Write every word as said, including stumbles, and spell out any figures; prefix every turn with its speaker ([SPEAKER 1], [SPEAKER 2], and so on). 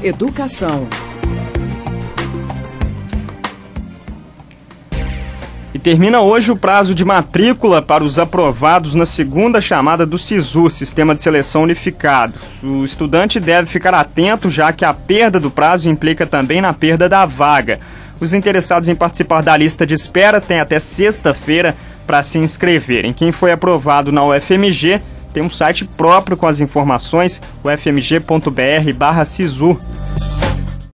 [SPEAKER 1] Educação.
[SPEAKER 2] E termina hoje o prazo de matrícula para os aprovados na segunda chamada do SISU, Sistema de Seleção Unificado. O estudante deve ficar atento, já que a perda do prazo implica também na perda da vaga. Os interessados em participar da lista de espera têm até sexta-feira para se inscreverem. Quem foi aprovado na U F M G tem um site próprio com as informações, u f m g ponto b r barra sisu.